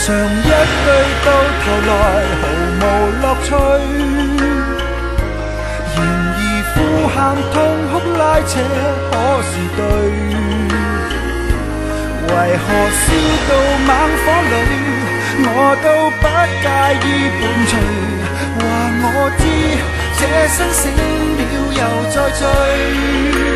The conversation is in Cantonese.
常一對到頭來毫無樂趣，然而呼喊痛哭拉扯可是對，為何燒到猛火裏我都不介意伴隨，話我知這生死了又再聚。